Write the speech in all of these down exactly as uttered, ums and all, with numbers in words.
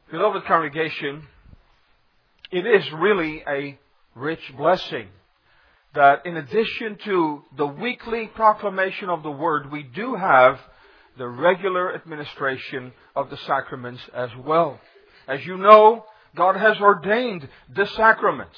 Beloved congregation, it is really a rich blessing that in addition to the weekly proclamation of the Word, we do have the regular administration of the sacraments as well. As you know, God has ordained the sacraments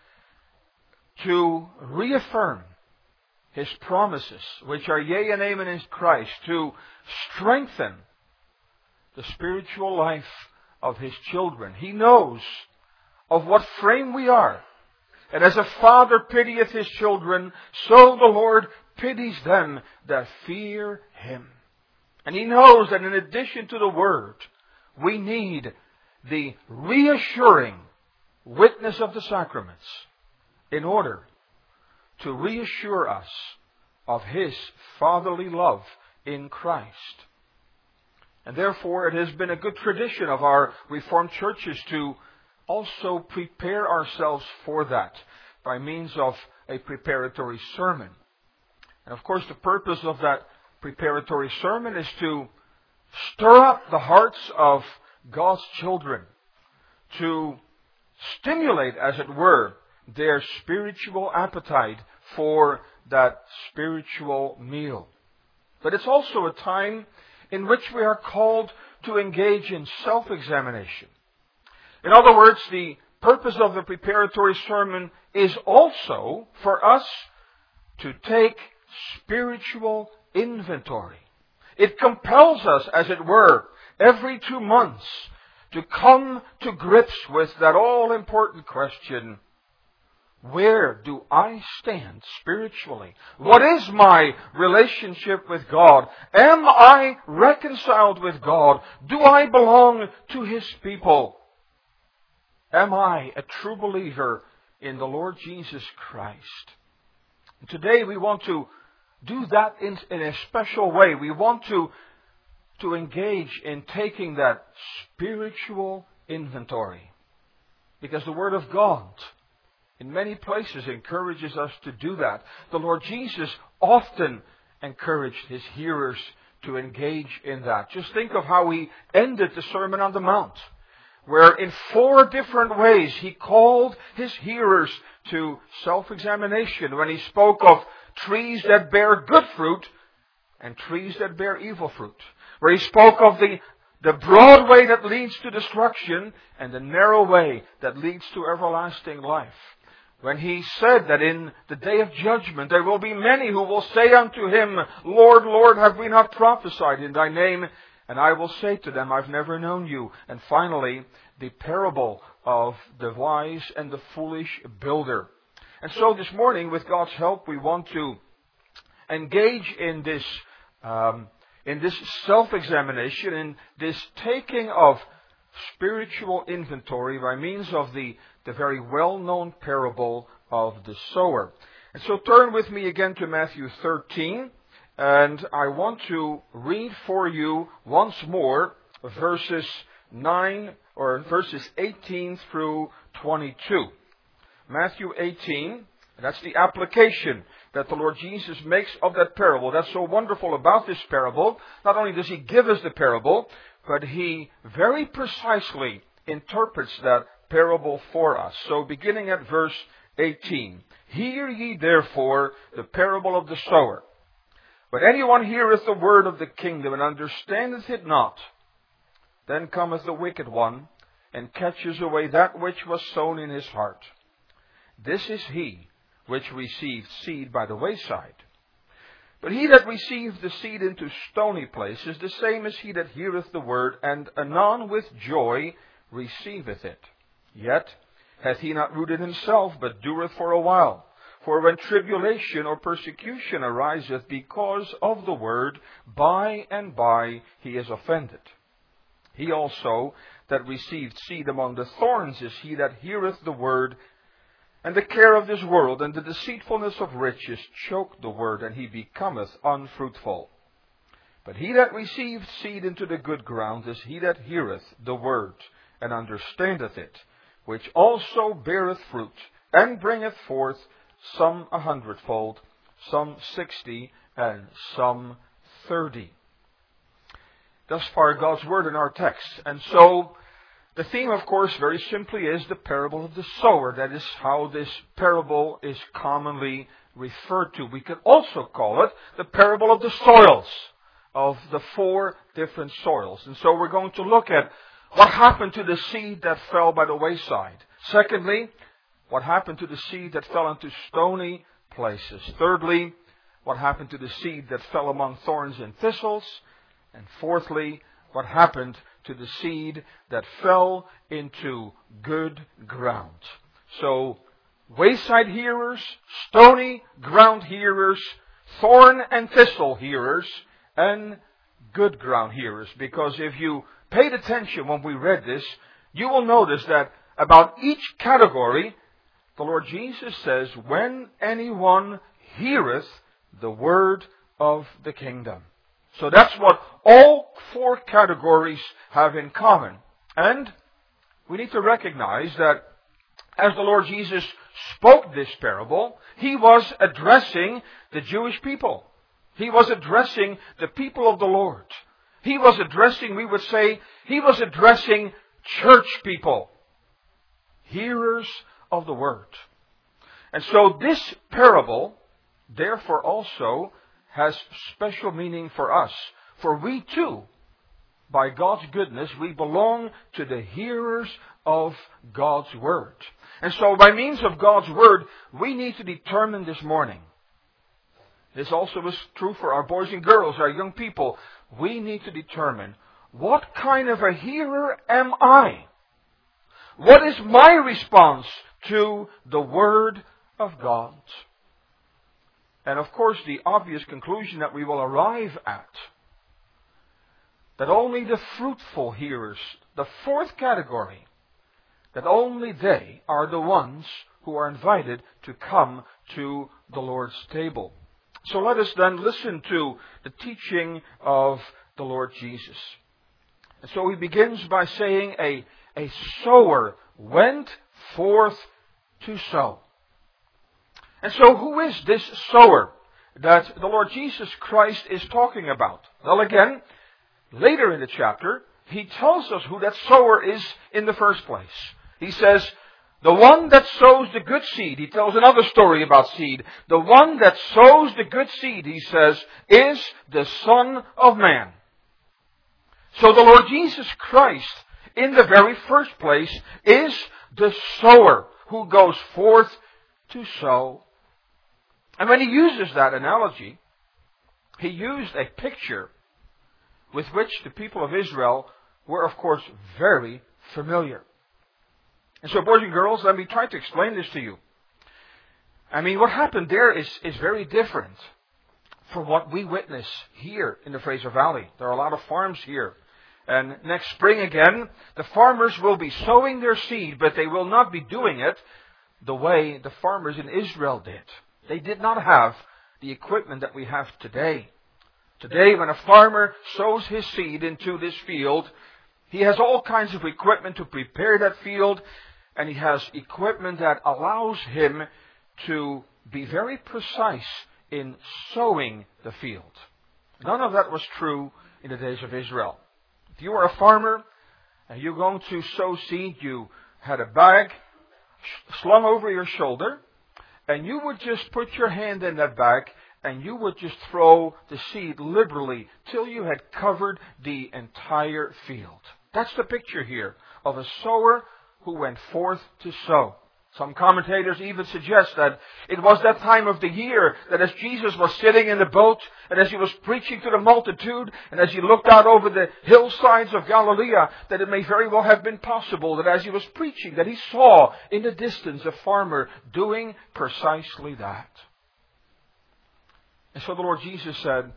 to reaffirm His promises, which are yea and amen in Christ, to strengthen the spiritual life of His children. He knows of what frame we are. And as a father pitieth his children, so the Lord pities them that fear Him. And He knows that in addition to the Word, we need the reassuring witness of the sacraments in order to reassure us of His fatherly love in Christ. And therefore, it has been a good tradition of our Reformed churches to also prepare ourselves for that by means of a preparatory sermon. And of course, the purpose of that preparatory sermon is to stir up the hearts of God's children, to stimulate, as it were, their spiritual appetite for that spiritual meal. But it's also a time in which we are called to engage in self-examination. In other words, the purpose of the preparatory sermon is also for us to take spiritual inventory. It compels us, as it were, every two months to come to grips with that all-important question: where do I stand spiritually? What is my relationship with God? Am I reconciled with God? Do I belong to His people? Am I a true believer in the Lord Jesus Christ? And today we want to do that in, in a special way. We want to, to engage in taking that spiritual inventory. Because the Word of God in many places encourages us to do that. The Lord Jesus often encouraged His hearers to engage in that. Just think of how He ended the Sermon on the Mount, where in four different ways He called His hearers to self-examination when He spoke of trees that bear good fruit and trees that bear evil fruit. Where He spoke of the, the broad way that leads to destruction and the narrow way that leads to everlasting life. When He said that in the day of judgment there will be many who will say unto Him, Lord, Lord, have we not prophesied in Thy name? And I will say to them, I've never known you. And finally, the parable of the wise and the foolish builder. And so this morning, with God's help, we want to engage in this, um, in this self-examination, in this taking of spiritual inventory by means of the, the very well-known parable of the sower. And so turn with me again to Matthew thirteen. And I want to read for you once more verses nine or verses eighteen through twenty-two. Matthew eighteen, that's the application that the Lord Jesus makes of that parable. That's so wonderful about this parable. Not only does He give us the parable, but He very precisely interprets that parable for us. So beginning at verse eighteen. Hear ye therefore the parable of the sower. When anyone heareth the word of the kingdom and understandeth it not, then cometh the wicked one, and catches away that which was sown in his heart. This is he which received seed by the wayside. But he that received the seed into stony places, the same is he that heareth the word, and anon with joy receiveth it. Yet hath he not rooted himself, but dureth for a while. For when tribulation or persecution ariseth because of the word, by and by he is offended. He also that received seed among the thorns is he that heareth the word, and the care of this world and the deceitfulness of riches choke the word, and he becometh unfruitful. But he that received seed into the good ground is he that heareth the word, and understandeth it, which also beareth fruit, and bringeth forth some a hundredfold, some sixty, and some thirty. Thus far God's word in our text. And so The theme, of course, very simply is the parable of the sower. That is how this parable is commonly referred to. We could also call it the parable of the soils, of the four different soils. And so we're going to look at what happened to the seed that fell by the wayside. Secondly, what happened to the seed that fell into stony places. Thirdly, what happened to the seed that fell among thorns and thistles. And fourthly, what happened to the seed that fell into good ground. So, wayside hearers, stony ground hearers, thorn and thistle hearers, and good ground hearers. Because if you paid attention when we read this, you will notice that about each category, the Lord Jesus says, when anyone heareth the word of the kingdom. So that's what all four categories have in common. And we need to recognize that as the Lord Jesus spoke this parable, He was addressing the Jewish people. He was addressing the people of the Lord. He was addressing, we would say, He was addressing church people. Hearers of the word. And so this parable, therefore, also has special meaning for us. For we too, by God's goodness, we belong to the hearers of God's word. And so by means of God's word, we need to determine this morning. This also is true for our boys and girls, our young people. We need to determine, what kind of a hearer am I? What is my response to the word of God? And of course, the obvious conclusion that we will arrive at, that only the fruitful hearers, the fourth category, that only they are the ones who are invited to come to the Lord's table. So let us then listen to the teaching of the Lord Jesus. And so He begins by saying, a, a sower went forth to sow. And so who is this sower that the Lord Jesus Christ is talking about? Well, again, later in the chapter, He tells us who that sower is in the first place. He says, the one that sows the good seed, He tells another story about seed. The one that sows the good seed, He says, is the Son of Man. So the Lord Jesus Christ, in the very first place, is the sower who goes forth to sow. And when He uses that analogy, He used a picture with which the people of Israel were, of course, very familiar. And so, boys and girls, let me try to explain this to you. I mean, what happened there is, is very different from what we witness here in the Fraser Valley. There are a lot of farms here. And next spring again, the farmers will be sowing their seed, but they will not be doing it the way the farmers in Israel did. They did not have the equipment that we have today. Today, when a farmer sows his seed into this field, he has all kinds of equipment to prepare that field, and he has equipment that allows him to be very precise in sowing the field. None of that was true in the days of Israel. If you were a farmer and you're going to sow seed, you had a bag slung over your shoulder, and you would just put your hand in that bag and you would just throw the seed liberally till you had covered the entire field. That's the picture here of a sower who went forth to sow. Some commentators even suggest that it was that time of the year that as Jesus was sitting in the boat and as He was preaching to the multitude and as He looked out over the hillsides of Galilee, that it may very well have been possible that as He was preaching that He saw in the distance a farmer doing precisely that. And so the Lord Jesus said,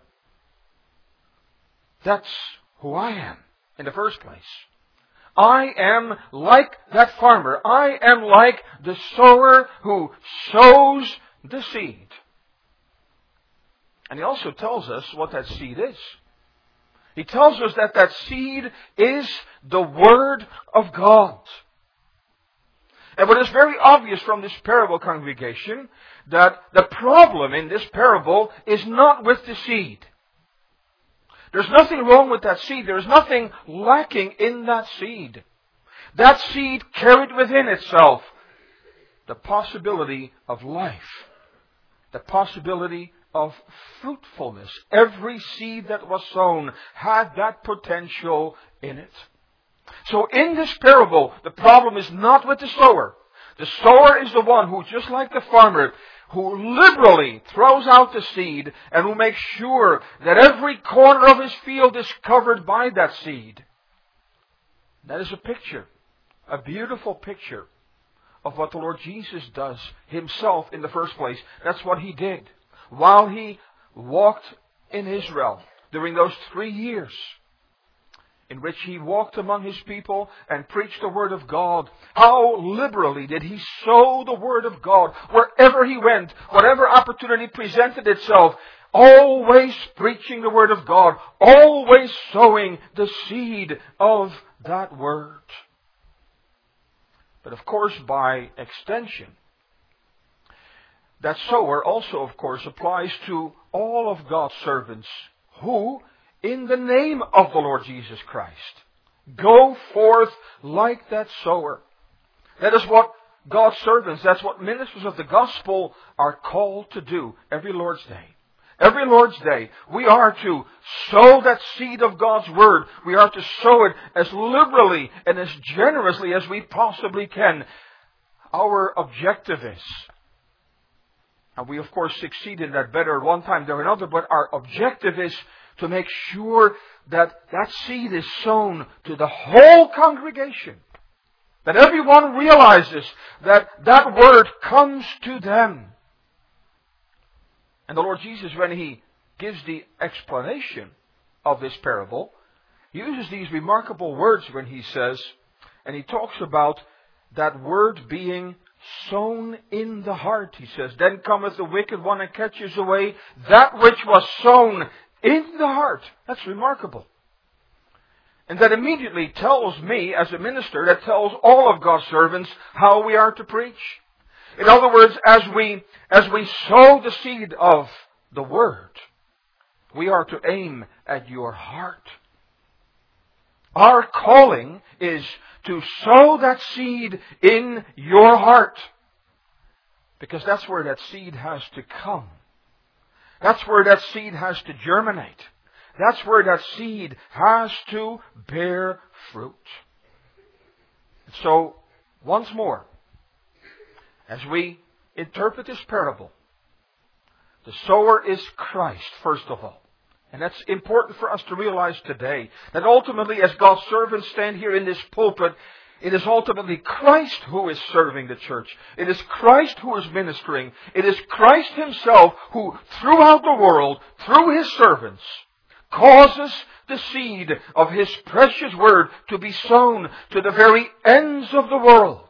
that's who I am in the first place. I am like that farmer. I am like the sower who sows the seed. And He also tells us what that seed is. He tells us that that seed is the Word of God. And what is very obvious from this parable, congregation, that the problem in this parable is not with the seed. There's nothing wrong with that seed. There's nothing lacking in that seed. That seed carried within itself the possibility of life, the possibility of fruitfulness. Every seed that was sown had that potential in it. So in this parable, the problem is not with the sower. The sower is the one who, just like the farmer, who liberally throws out the seed and who makes sure that every corner of his field is covered by that seed. That is a picture, a beautiful picture of what the Lord Jesus does Himself in the first place. That's what He did while He walked in Israel during those three years in which He walked among His people and preached the Word of God. How liberally did He sow the Word of God wherever He went, whatever opportunity presented itself, always preaching the Word of God, always sowing the seed of that Word. But of course, by extension, that sower also, of course, applies to all of God's servants who, in the name of the Lord Jesus Christ, go forth like that sower. That is what God's servants, that's what ministers of the gospel are called to do every Lord's Day. Every Lord's Day, we are to sow that seed of God's Word. We are to sow it as liberally and as generously as we possibly can. Our objective is, and we of course succeed in that better one time than another, but our objective is to make sure that that seed is sown to the whole congregation. That everyone realizes that that Word comes to them. And the Lord Jesus, when He gives the explanation of this parable, uses these remarkable words when He says, and He talks about that Word being sown in the heart. He says, then cometh the wicked one and catches away that which was sown in the heart. That's remarkable. And that immediately tells me, as a minister, that tells all of God's servants how we are to preach. In other words, as we, as we sow the seed of the Word, we are to aim at your heart. Our calling is to sow that seed in your heart. Because that's where that seed has to come. That's where that seed has to germinate. That's where that seed has to bear fruit. So, once more, as we interpret this parable, the sower is Christ, first of all. And that's important for us to realize today. That ultimately, as God's servants stand here in this pulpit, it is ultimately Christ who is serving the church. It is Christ who is ministering. It is Christ Himself who, throughout the world, through His servants, causes the seed of His precious Word to be sown to the very ends of the world.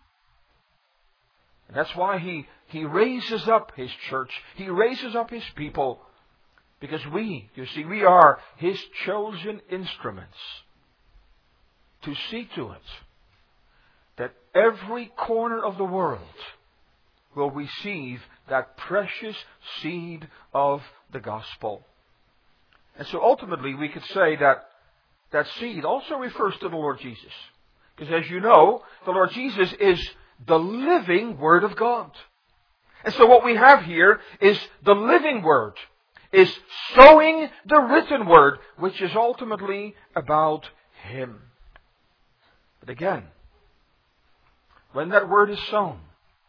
And that's why He, He raises up His church. He raises up His people. Because we, you see, we are His chosen instruments to see to it that every corner of the world will receive that precious seed of the gospel. And so ultimately we could say that that seed also refers to the Lord Jesus. Because as you know, the Lord Jesus is the living Word of God. And so what we have here is the living Word, is sowing the written Word, which is ultimately about Him. But again, when that Word is sown,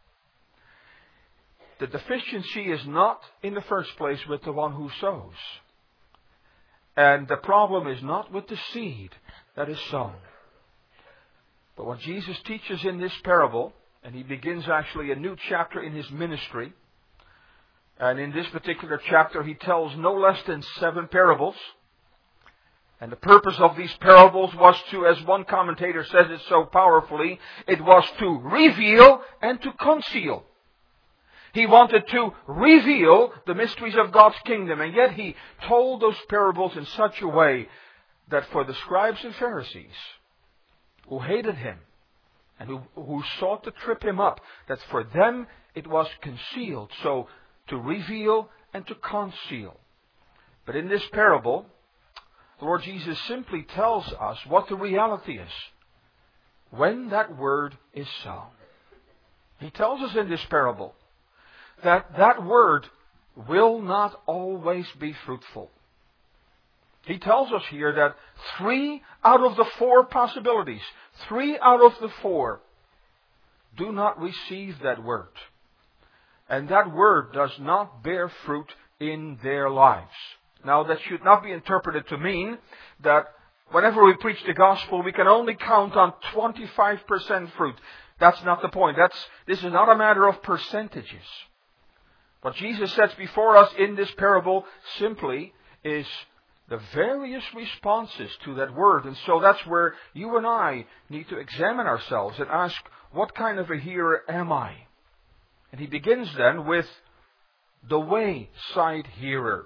the deficiency is not in the first place with the one who sows. And the problem is not with the seed that is sown. But what Jesus teaches in this parable, and He begins actually a new chapter in His ministry. And in this particular chapter, He tells no less than seven parables. And the purpose of these parables was to, as one commentator says it so powerfully, it was to reveal and to conceal. He wanted to reveal the mysteries of God's kingdom, and yet He told those parables in such a way that for the scribes and Pharisees, who hated Him, and who, who sought to trip Him up, that for them it was concealed. So, to reveal and to conceal. But in this parable, the Lord Jesus simply tells us what the reality is. when that word is sown. He tells us in this parable that that word will not always be fruitful. He tells us here that three out of the four possibilities, three out of the four, do not receive that word. And that word does not bear fruit in their lives. Now, that should not be interpreted to mean that whenever we preach the gospel, we can only count on twenty-five percent fruit. That's not the point. That's, this is not a matter of percentages. What Jesus sets before us in this parable simply is the various responses to that word. And so that's where you and I need to examine ourselves and ask, what kind of a hearer am I? And he begins then with the wayside hearer.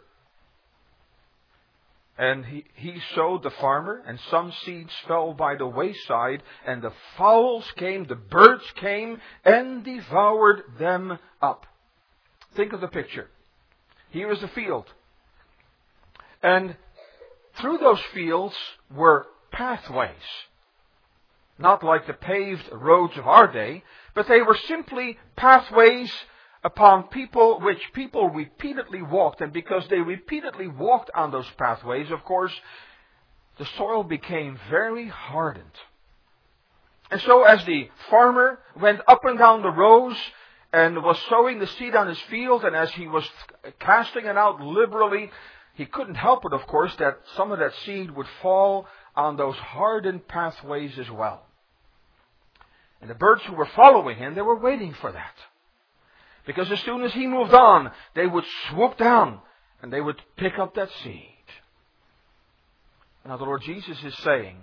And he, he sowed, the farmer, and some seeds fell by the wayside, and the fowls came, the birds came, and devoured them up. Think of the picture. Here is a field. And through those fields were pathways. Not like the paved roads of our day, but they were simply pathways upon people, which people repeatedly walked. And because they repeatedly walked on those pathways, of course, the soil became very hardened. And so as the farmer went up and down the rows and was sowing the seed on his field, and as he was casting it out liberally, he couldn't help it, of course, that some of that seed would fall on those hardened pathways as well. And the birds who were following him, they were waiting for that. Because as soon as he moved on, they would swoop down and they would pick up that seed. Now the Lord Jesus is saying,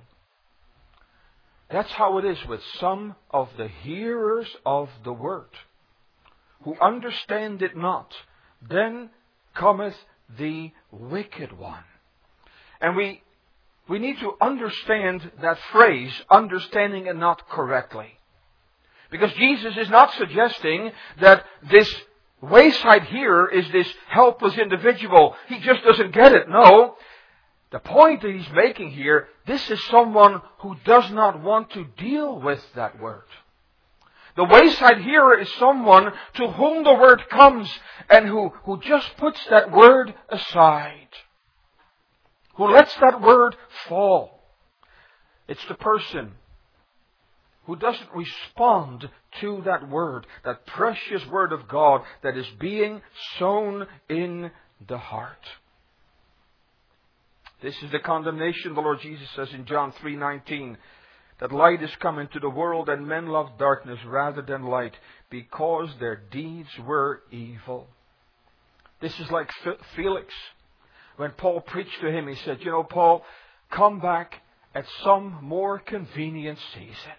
that's how it is with some of the hearers of the word, who understand it not. Then cometh the wicked one. And we, we need to understand that phrase, understanding it not correctly. Because Jesus is not suggesting that this wayside hearer is this helpless individual. He just doesn't get it. No. The point that he's making here, this is someone who does not want to deal with that word. The wayside hearer is someone to whom the word comes and who, who just puts that word aside. Who lets that word fall. It's the person who doesn't respond to that word, that precious word of God that is being sown in the heart. This is the condemnation, the Lord Jesus says in John three nineteen, that light is come into the world and men love darkness rather than light because their deeds were evil. This is like Felix. When Paul preached to him, he said, you know, Paul, come back at some more convenient season.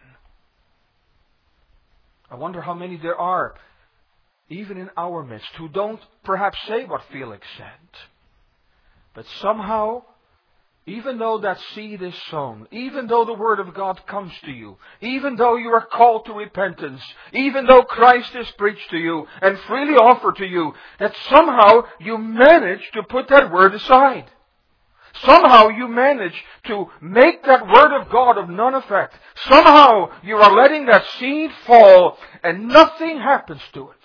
I wonder how many there are, even in our midst, who don't perhaps say what Felix said. But somehow, even though that seed is sown, even though the Word of God comes to you, even though you are called to repentance, even though Christ is preached to you and freely offered to you, that somehow you manage to put that Word aside. Somehow you manage to make that Word of God of none effect. Somehow you are letting that seed fall and nothing happens to it.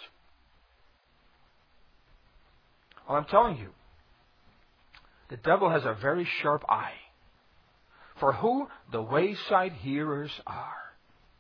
Well, I'm telling you, the devil has a very sharp eye for who the wayside hearers are.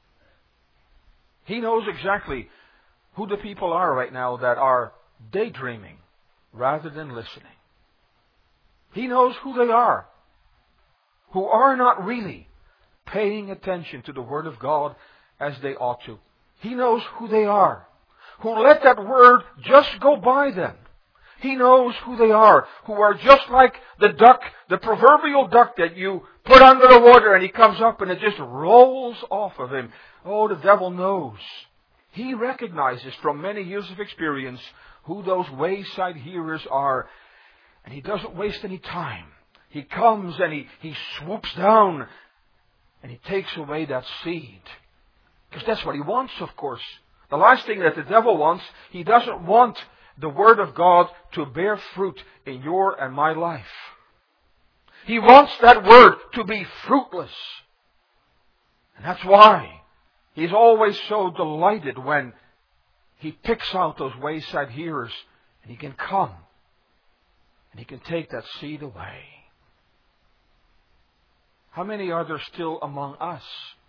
He knows exactly who the people are right now that are daydreaming rather than listening. He knows who they are, who are not really paying attention to the Word of God as they ought to. He knows who they are, who let that Word just go by them. He knows who they are, who are just like the duck, the proverbial duck that you put under the water and he comes up and it just rolls off of him. Oh, the devil knows. He recognizes from many years of experience who those wayside hearers are. And he doesn't waste any time. He comes and he, he swoops down and he takes away that seed. Because that's what he wants, of course. The last thing that the devil wants, he doesn't want the Word of God to bear fruit in your and my life. He wants that Word to be fruitless. And that's why He's always so delighted when He picks out those wayside hearers and He can come and He can take that seed away. How many are there still among us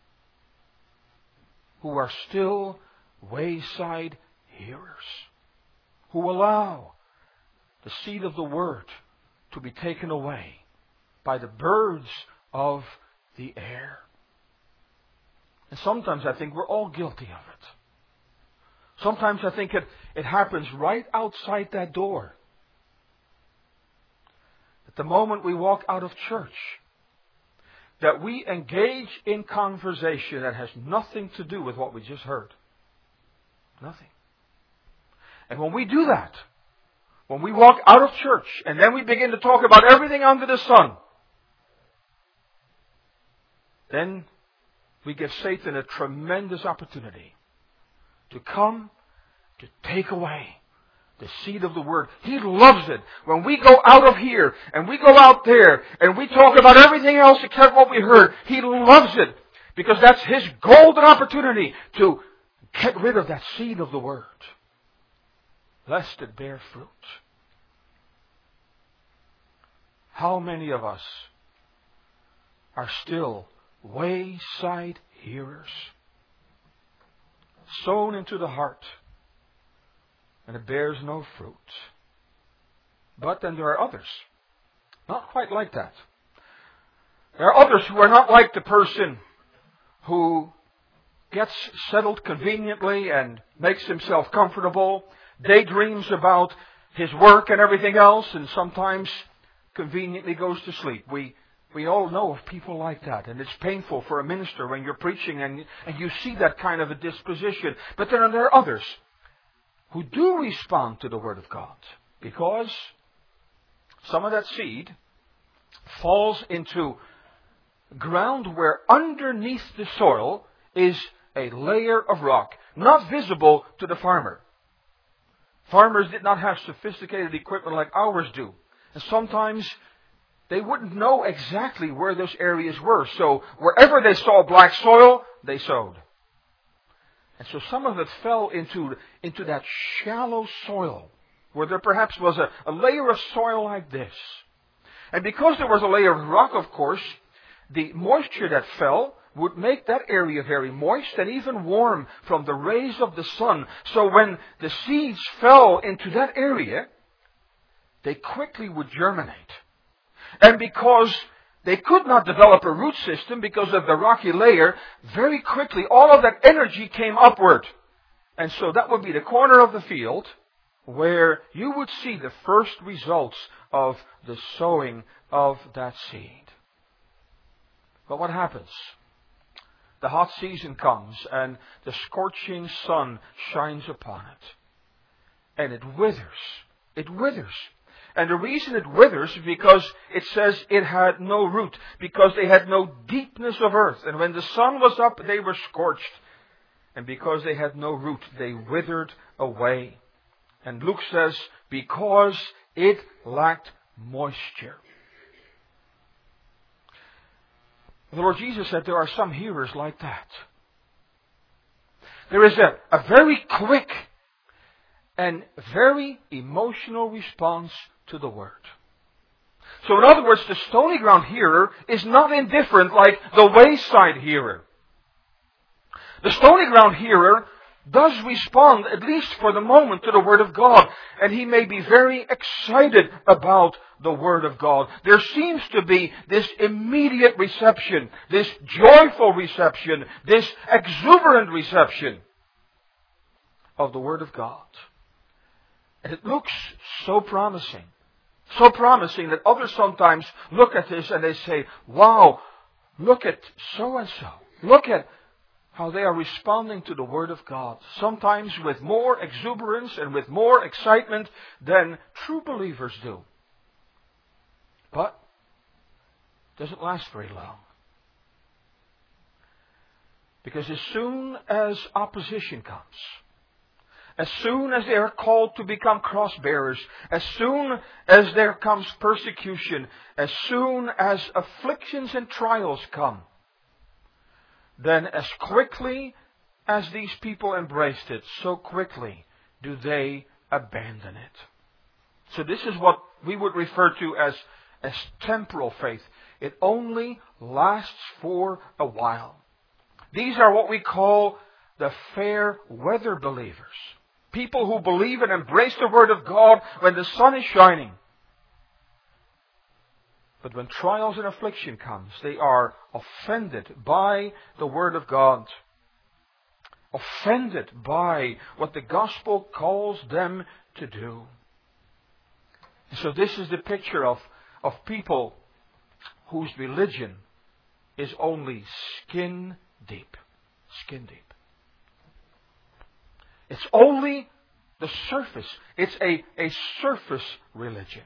who are still wayside hearers, who allow the seed of the Word to be taken away by the birds of the air? And sometimes I think we're all guilty of it. Sometimes I think it, it happens right outside that door. At the moment we walk out of church, that we engage in conversation that has nothing to do with what we just heard. Nothing. And when we do that, when we walk out of church and then we begin to talk about everything under the sun, then we give Satan a tremendous opportunity to come to take away the seed of the Word. He loves it when we go out of here and we go out there and we talk about everything else except what we heard. He loves it because that's His golden opportunity to get rid of that seed of the Word, lest it bear fruit. How many of us are still wayside hearers, sown into the heart, and it bears no fruit? But then there are others, not quite like that. There are others who are not like the person who gets settled conveniently and makes himself comfortable, daydreams about his work and everything else, and sometimes conveniently goes to sleep. We we all know of people like that, and it's painful for a minister when you're preaching and, and you see that kind of a disposition. But then there are others who do respond to the Word of God, because some of that seed falls into ground where underneath the soil is a layer of rock, not visible to the farmer. Farmers did not have sophisticated equipment like ours do. And sometimes they wouldn't know exactly where those areas were. So wherever they saw black soil, they sowed. And so some of it fell into, into that shallow soil, where there perhaps was a, a layer of soil like this. And because there was a layer of rock, of course, the moisture that fell would make that area very moist and even warm from the rays of the sun. So when the seeds fell into that area, they quickly would germinate. And because they could not develop a root system because of the rocky layer, very quickly all of that energy came upward. And so that would be the corner of the field where you would see the first results of the sowing of that seed. But what happens? The hot season comes and the scorching sun shines upon it. And it withers. It withers. And the reason it withers is because it says it had no root, because they had no deepness of earth. And when the sun was up, they were scorched. And because they had no root, they withered away. And Luke says, because it lacked moisture. The Lord Jesus said there are some hearers like that. There is a, a very quick and very emotional response to the Word. So in other words, the stony ground hearer is not indifferent like the wayside hearer. The stony ground hearer does respond, at least for the moment, to the Word of God. And he may be very excited about the Word of God. There seems to be this immediate reception, this joyful reception, this exuberant reception of the Word of God. And it looks so promising. So promising that others sometimes look at this and they say, wow, look at so-and-so. Look at how they are responding to the Word of God. Sometimes with more exuberance and with more excitement than true believers do. But it doesn't last very long. Because as soon as opposition comes, as soon as they are called to become cross-bearers, as soon as there comes persecution, as soon as afflictions and trials come, then as quickly as these people embraced it, so quickly do they abandon it. So this is what we would refer to as, as temporal faith. It only lasts for a while. These are what we call the fair weather believers. People who believe and embrace the Word of God when the sun is shining. But when trials and affliction comes, they are offended by the Word of God. Offended by what the gospel calls them to do. So this is the picture of, of people whose religion is only skin deep. Skin deep. It's only the surface. It's a, a surface religion.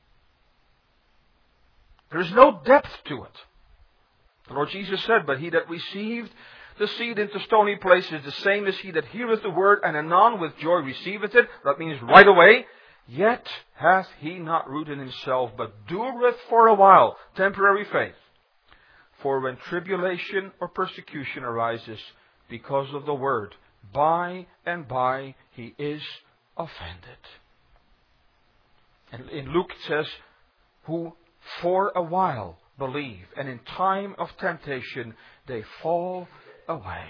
There is no depth to it. The Lord Jesus said, "But he that received the seed into stony places, the same as he that heareth the word, and anon with joy receiveth it," that means right away, "yet hath he not root in himself, but dureth for a while," temporary faith. "For when tribulation or persecution arises because of the word, by and by he is offended." And in Luke it says, "Who for a while believe, and in time of temptation they fall away."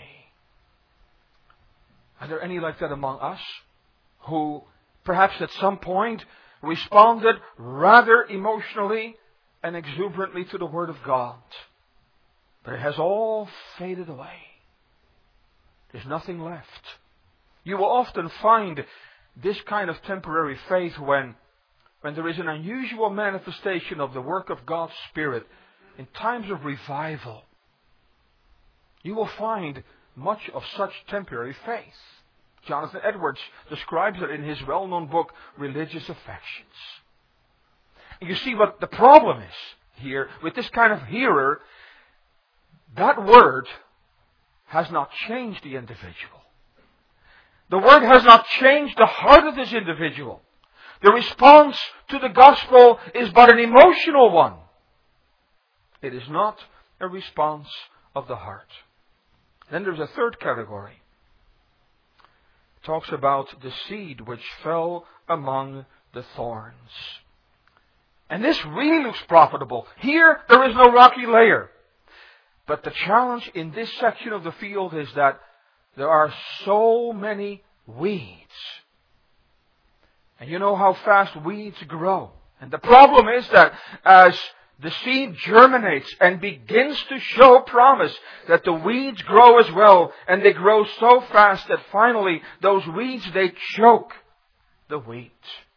Are there any like that among us who perhaps at some point responded rather emotionally and exuberantly to the Word of God, but it has all faded away? There's nothing left. You will often find this kind of temporary faith when, when there is an unusual manifestation of the work of God's Spirit in times of revival. You will find much of such temporary faith. Jonathan Edwards describes it in his well-known book, Religious Affections. And you see what the problem is here with this kind of hearer. That word has not changed the individual. The word has not changed the heart of this individual. The response to the gospel is but an emotional one. It is not a response of the heart. Then there's a third category. It talks about the seed which fell among the thorns. And this really looks profitable. Here, there is no rocky layer. But the challenge in this section of the field is that there are so many weeds. And you know how fast weeds grow. And the problem is that as the seed germinates and begins to show promise, that the weeds grow as well. And they grow so fast that finally those weeds, they choke the wheat.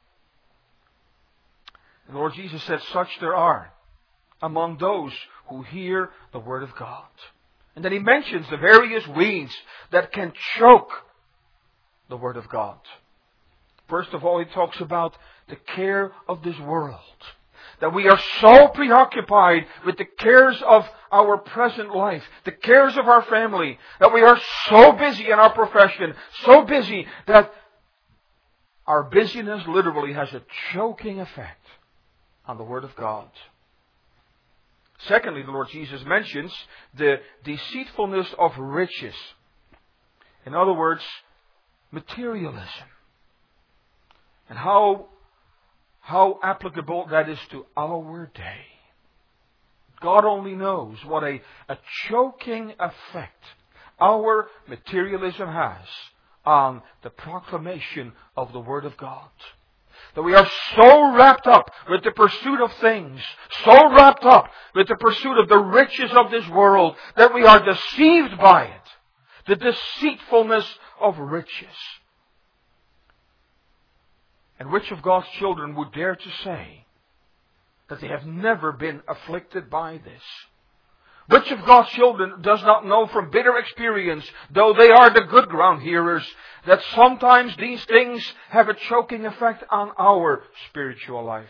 The Lord Jesus said, "Such there are among those who hear the Word of God." And then He mentions the various weeds that can choke the Word of God. First of all, He talks about the care of this world. That we are so preoccupied with the cares of our present life, the cares of our family, that we are so busy in our profession, so busy that our busyness literally has a choking effect on the Word of God. Secondly, the Lord Jesus mentions the deceitfulness of riches. In other words, materialism. And how, how applicable that is to our day. God only knows what a, a choking effect our materialism has on the proclamation of the Word of God. That we are so wrapped up with the pursuit of things, so wrapped up with the pursuit of the riches of this world, that we are deceived by it. The deceitfulness of riches. And which of God's children would dare to say that they have never been afflicted by this? Which of God's children does not know from bitter experience, though they are the good ground hearers, that sometimes these things have a choking effect on our spiritual life?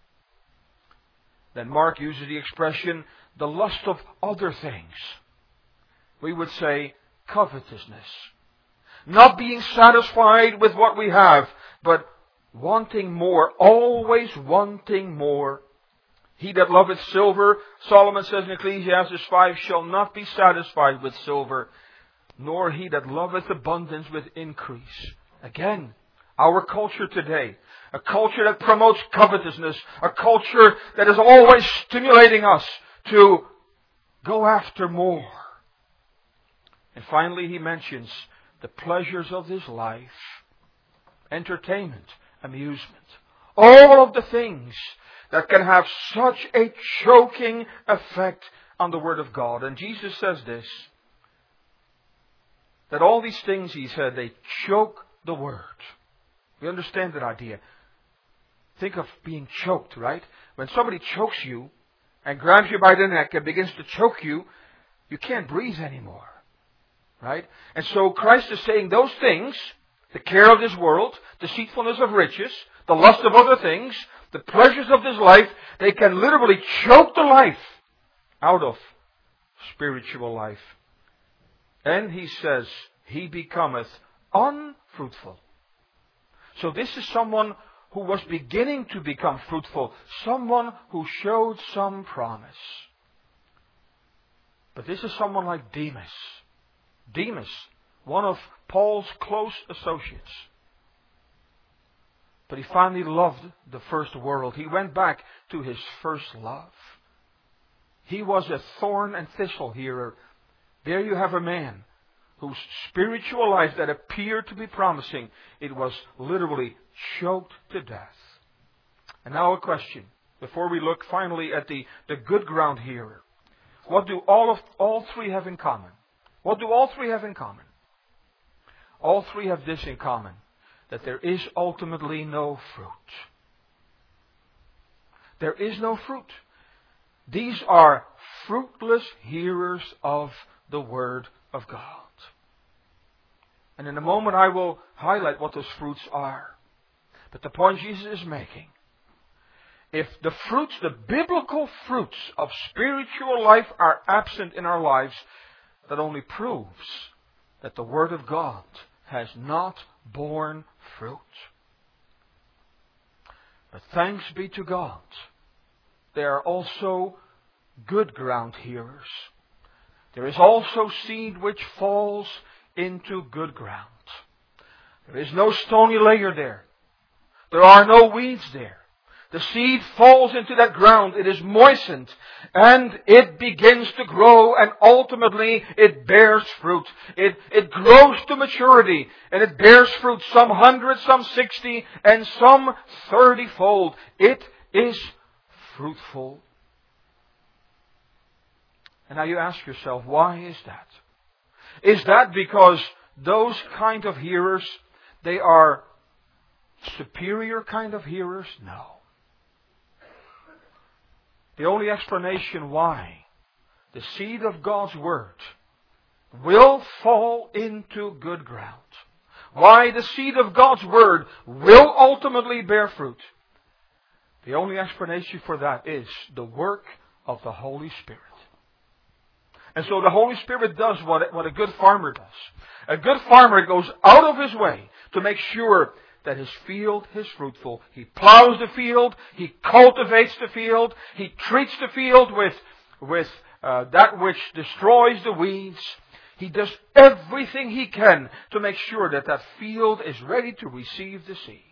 Then Mark uses the expression, the lust of other things. We would say covetousness. Not being satisfied with what we have, but wanting more, always wanting more. He that loveth silver, Solomon says in Ecclesiastes five, shall not be satisfied with silver, nor he that loveth abundance with increase. Again, our culture today, a culture that promotes covetousness, a culture that is always stimulating us to go after more. And finally, he mentions the pleasures of this life, entertainment, amusement, all of the things that can have such a choking effect on the Word of God. And Jesus says this, that all these things, he said, they choke the Word. We understand that idea. Think of being choked, right? When somebody chokes you and grabs you by the neck and begins to choke you, you can't breathe anymore. Right? And so Christ is saying those things, the care of this world, deceitfulness of riches, the lust of other things, the pleasures of this life, they can literally choke the life out of spiritual life. And he says, he becometh unfruitful. So this is someone who was beginning to become fruitful, someone who showed some promise. But this is someone like Demas. Demas, one of Paul's close associates. But he finally loved the first world. He went back to his first love. He was a thorn and thistle hearer. There you have a man whose spiritual life that appeared to be promising, it was literally choked to death. And now a question, before we look finally at the, the good ground hearer. What do all of all three have in common? What do all three have in common? All three have this in common, that there is ultimately no fruit. There is no fruit. These are fruitless hearers of the Word of God. And in a moment I will highlight what those fruits are. But the point Jesus is making, if the fruits, the biblical fruits of spiritual life are absent in our lives, that only proves that the Word of God has not borne fruit. But thanks be to God, they are also good ground hearers. There is also seed which falls into good ground. There is no stony layer there. There are no weeds there. The seed falls into that ground. It is moistened and it begins to grow, and ultimately it bears fruit. It, it grows to maturity and it bears fruit, some hundred, some sixty, and some thirty-fold. It is fruitful. And now you ask yourself, why is that? Is that because those kind of hearers, they are superior kind of hearers? No. The only explanation why the seed of God's Word will fall into good ground, why the seed of God's Word will ultimately bear fruit, the only explanation for that is the work of the Holy Spirit. And so the Holy Spirit does what, what a good farmer does. A good farmer goes out of his way to make sure that his field is fruitful. He plows the field, he cultivates the field, he treats the field with, with uh, that which destroys the weeds. He does everything he can to make sure that that field is ready to receive the seed.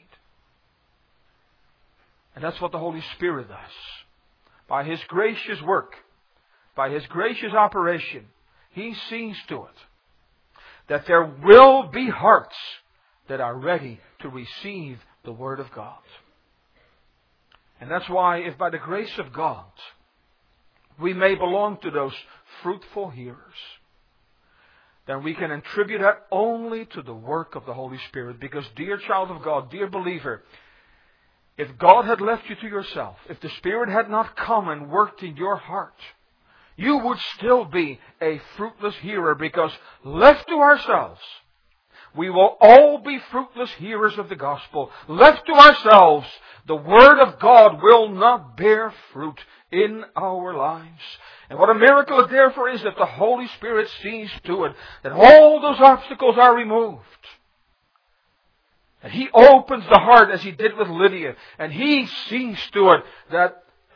And that's what the Holy Spirit does. By His gracious work, by His gracious operation, He sees to it that there will be hearts that are ready to receive the Word of God. And that's why, if by the grace of God we may belong to those fruitful hearers, then we can attribute that only to the work of the Holy Spirit. Because, dear child of God, dear believer, if God had left you to yourself, if the Spirit had not come and worked in your heart, you would still be a fruitless hearer, because left to ourselves, we will all be fruitless hearers of the gospel. Left to ourselves, the Word of God will not bear fruit in our lives. And what a miracle it therefore is that the Holy Spirit sees to it that all those obstacles are removed. And He opens the heart as He did with Lydia. And He sees to it that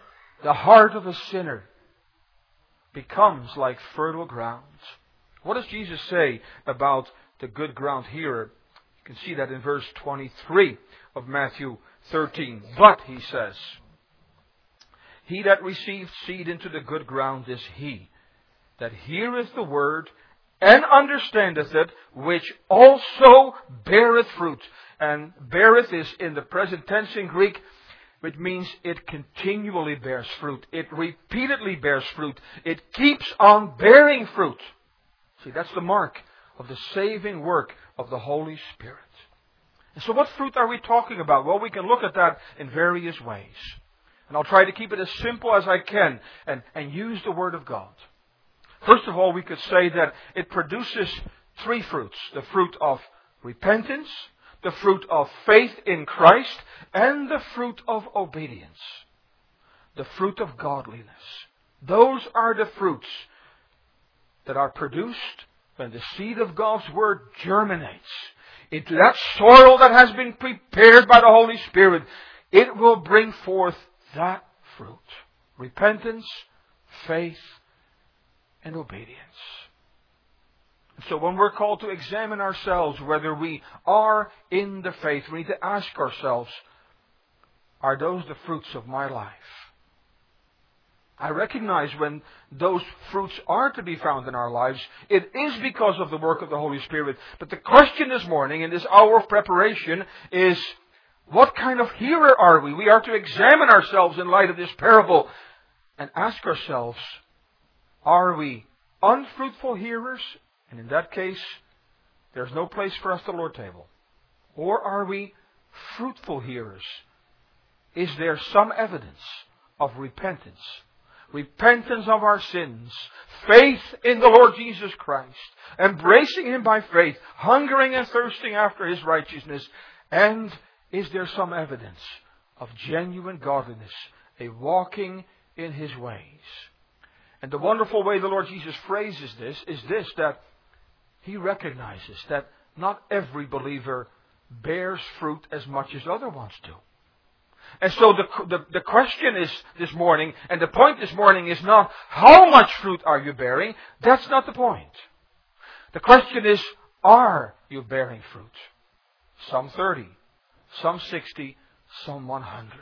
the heart of a sinner becomes like fertile ground. What does Jesus say about the good ground here? You can see that in verse twenty-three of Matthew thirteen. But, he says, he that received seed into the good ground is he that heareth the word and understandeth it, which also beareth fruit. And beareth is in the present tense in Greek, which means it continually bears fruit. It repeatedly bears fruit. It keeps on bearing fruit. See, that's the mark of the saving work of the Holy Spirit. And so what fruit are we talking about? Well, we can look at that in various ways. And I'll try to keep it as simple as I can and, and use the Word of God. First of all, we could say that it produces three fruits. The fruit of repentance, the fruit of faith in Christ, and the fruit of obedience. The fruit of godliness. Those are the fruits that are produced when the seed of God's Word germinates into that soil that has been prepared by the Holy Spirit. It will bring forth that fruit. Repentance, faith, and obedience. So when we're called to examine ourselves whether we are in the faith, we need to ask ourselves, are those the fruits of my life? I recognize when those fruits are to be found in our lives, it is because of the work of the Holy Spirit. But the question this morning, in this hour of preparation, is what kind of hearer are we? We are to examine ourselves in light of this parable and ask ourselves, are we unfruitful hearers? And in that case, there's no place for us at the Lord's table. Or are we fruitful hearers? Is there some evidence of repentance? Repentance of our sins, faith in the Lord Jesus Christ, embracing Him by faith, hungering and thirsting after His righteousness, and is there some evidence of genuine godliness, a walking in His ways? And the wonderful way the Lord Jesus phrases this is this, that He recognizes that not every believer bears fruit as much as other ones do. And so the, the, the question is this morning, and the point this morning is not how much fruit are you bearing. That's not the point. The question is, are you bearing fruit? Some thirty, some sixty, some one hundred.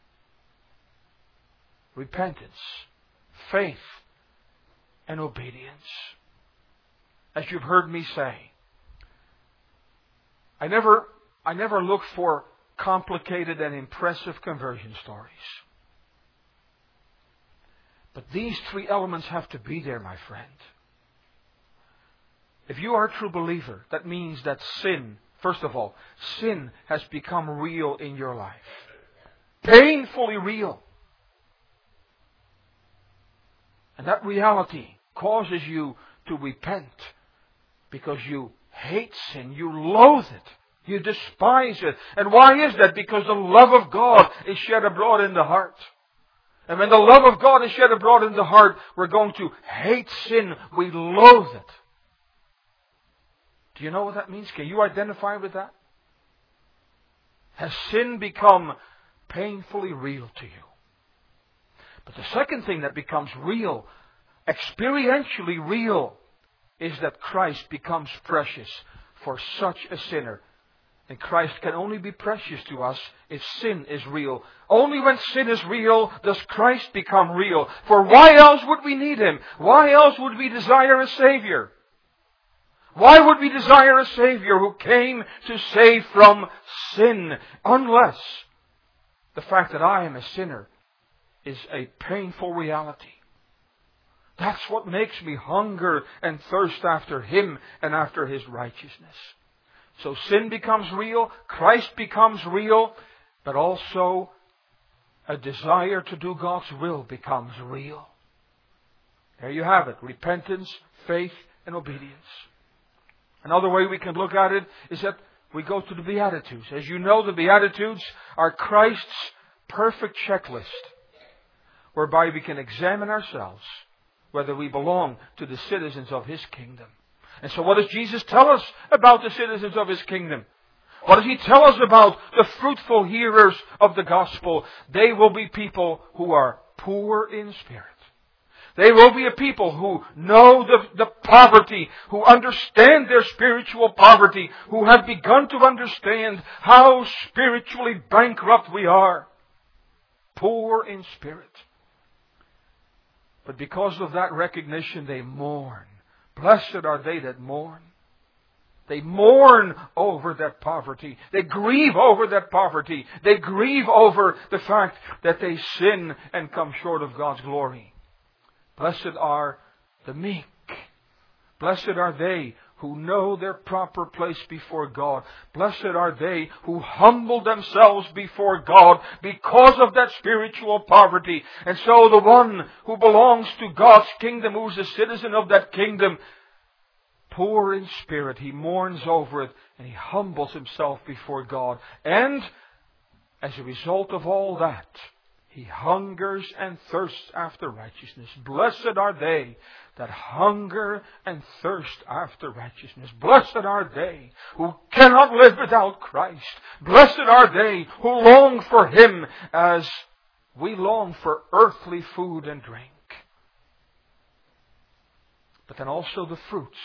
Repentance, faith, and obedience. As you've heard me say, I never, I never look for complicated and impressive conversion stories. But these three elements have to be there, my friend. If you are a true believer, that means that sin, first of all, sin has become real in your life. Painfully real. And that reality causes you to repent because you hate sin, you loathe it. You despise it. And why is that? Because the love of God is shed abroad in the heart. And when the love of God is shed abroad in the heart, we're going to hate sin. We loathe it. Do you know what that means? Can you identify with that? Has sin become painfully real to you? But the second thing that becomes real, experientially real, is that Christ becomes precious for such a sinner. And Christ can only be precious to us if sin is real. Only when sin is real does Christ become real. For why else would we need Him? Why else would we desire a Savior? Why would we desire a Savior who came to save from sin? Unless the fact that I am a sinner is a painful reality. That's what makes me hunger and thirst after Him and after His righteousness. So sin becomes real, Christ becomes real, but also a desire to do God's will becomes real. There you have it. Repentance, faith, and obedience. Another way we can look at it is that we go to the Beatitudes. As you know, the Beatitudes are Christ's perfect checklist, whereby we can examine ourselves whether we belong to the citizens of His kingdom. And so what does Jesus tell us about the citizens of His kingdom? What does He tell us about the fruitful hearers of the gospel? They will be people who are poor in spirit. They will be a people who know the, the poverty, who understand their spiritual poverty, who have begun to understand how spiritually bankrupt we are. Poor in spirit. But because of that recognition, they mourn. Blessed are they that mourn. They mourn over that poverty. They grieve over that poverty. They grieve over the fact that they sin and come short of God's glory. Blessed are the meek. Blessed are they who know their proper place before God. Blessed are they who humble themselves before God because of that spiritual poverty. And so the one who belongs to God's kingdom, who is a citizen of that kingdom, poor in spirit, he mourns over it and he humbles himself before God. And as a result of all that, he hungers and thirsts after righteousness. Blessed are they that hunger and thirst after righteousness. Blessed are they who cannot live without Christ. Blessed are they who long for Him as we long for earthly food and drink. But then also the fruits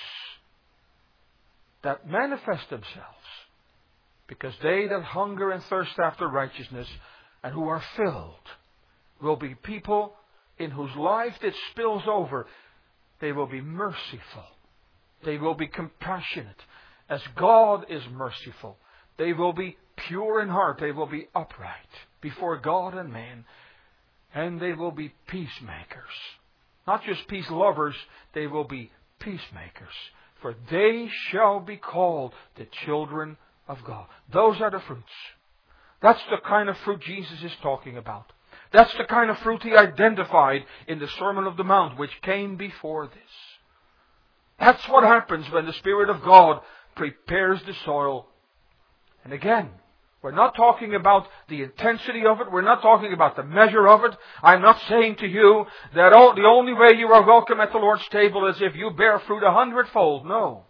that manifest themselves. Because they that hunger and thirst after righteousness and who are filled will be people in whose life it spills over. They will be merciful. They will be compassionate. As God is merciful. They will be pure in heart. They will be upright before God and man. And they will be peacemakers. Not just peace lovers, they will be peacemakers. For they shall be called the children of God. Those are the fruits. That's the kind of fruit Jesus is talking about. That's the kind of fruit He identified in the Sermon on the Mount, which came before this. That's what happens when the Spirit of God prepares the soil. And again, we're not talking about the intensity of it. We're not talking about the measure of it. I'm not saying to you that all, the only way you are welcome at the Lord's table is if you bear fruit a hundredfold. No.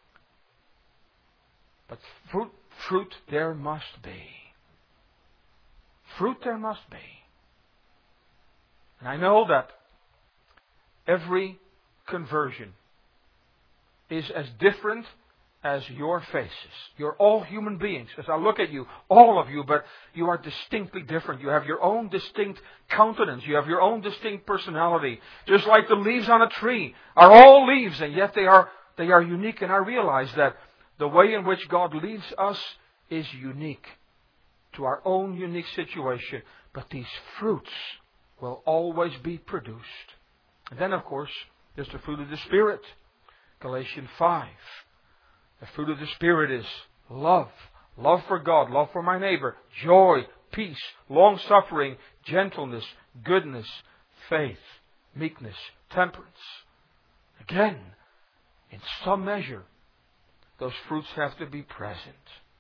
But fruit, fruit there must be. Fruit there must be. And I know that every conversion is as different as your faces. You're all human beings. As I look at you, all of you, but you are distinctly different. You have your own distinct countenance. You have your own distinct personality. Just like the leaves on a tree are all leaves, and yet they are they are unique. And I realize that the way in which God leads us is unique to our own unique situation. But these fruits will always be produced. And then, of course, there's the fruit of the Spirit. Galatians five. The fruit of the Spirit is love. Love for God, love for my neighbor, joy, peace, long-suffering, gentleness, goodness, faith, meekness, temperance. Again, in some measure, those fruits have to be present.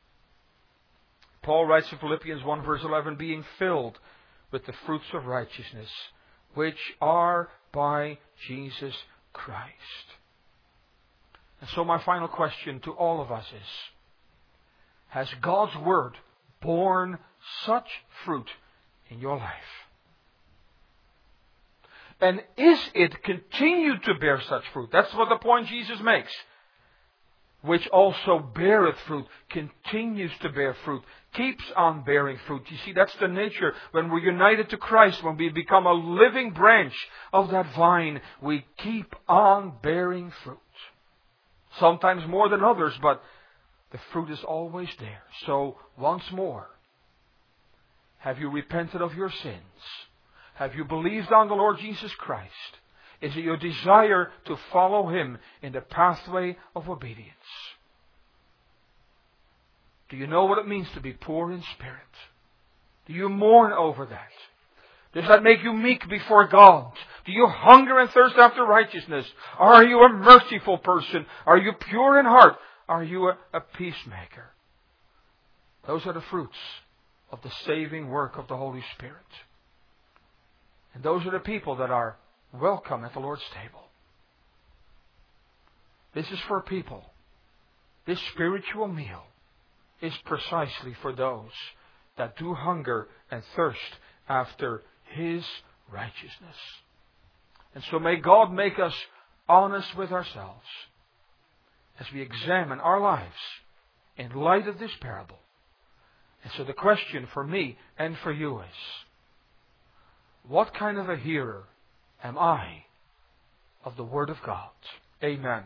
Paul writes in Philippians one verse eleven, being filled with the fruits of righteousness, which are by Jesus Christ. And so my final question to all of us is, has God's Word borne such fruit in your life? And is it continued to bear such fruit? That's what the point Jesus makes. Which also beareth fruit, continues to bear fruit, keeps on bearing fruit. You see, that's the nature. When we're united to Christ, when we become a living branch of that vine, we keep on bearing fruit. Sometimes more than others, but the fruit is always there. So, once more, have you repented of your sins? Have you believed on the Lord Jesus Christ? Is it your desire to follow Him in the pathway of obedience? Do you know what it means to be poor in spirit? Do you mourn over that? Does that make you meek before God? Do you hunger and thirst after righteousness? Are you a merciful person? Are you pure in heart? Are you a, a peacemaker? Those are the fruits of the saving work of the Holy Spirit. And those are the people that are welcome at the Lord's table. This is for people. This spiritual meal is precisely for those that do hunger and thirst after His righteousness. And so may God make us honest with ourselves as we examine our lives in light of this parable. And so the question for me and for you is, what kind of a hearer am I of the Word of God? Amen.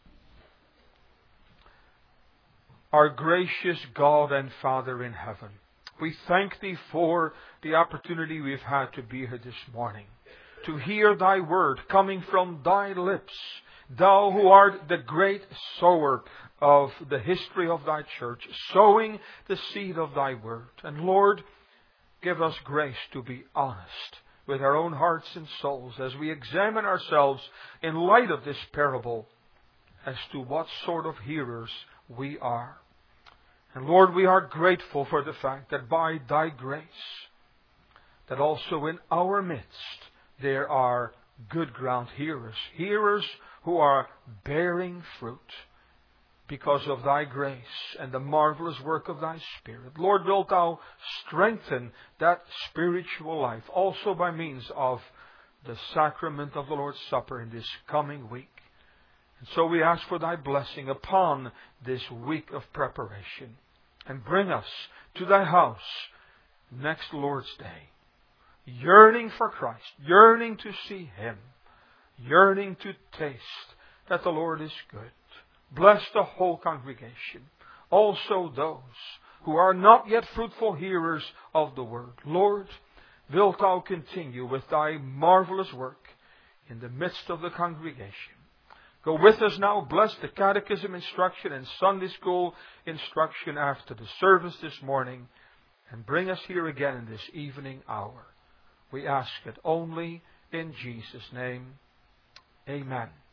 Our gracious God and Father in heaven, we thank Thee for the opportunity we've had to be here this morning, to hear Thy Word coming from Thy lips. Thou who art the great sower of the history of Thy church, sowing the seed of Thy Word. And Lord, give us grace to be honest with our own hearts and souls as we examine ourselves in light of this parable as to what sort of hearers we are. And Lord, we are grateful for the fact that by Thy grace, that also in our midst there are good ground hearers, hearers who are bearing fruit because of Thy grace and the marvelous work of Thy Spirit. Lord, wilt Thou strengthen that spiritual life also by means of the sacrament of the Lord's Supper in this coming week. And so we ask for Thy blessing upon this week of preparation. And bring us to Thy house next Lord's Day, yearning for Christ, yearning to see Him, yearning to taste that the Lord is good. Bless the whole congregation, also those who are not yet fruitful hearers of the Word. Lord, wilt Thou continue with Thy marvelous work in the midst of the congregation. Go with us now. Bless the catechism instruction and Sunday school instruction after the service this morning. And bring us here again in this evening hour. We ask it only in Jesus' name. Amen.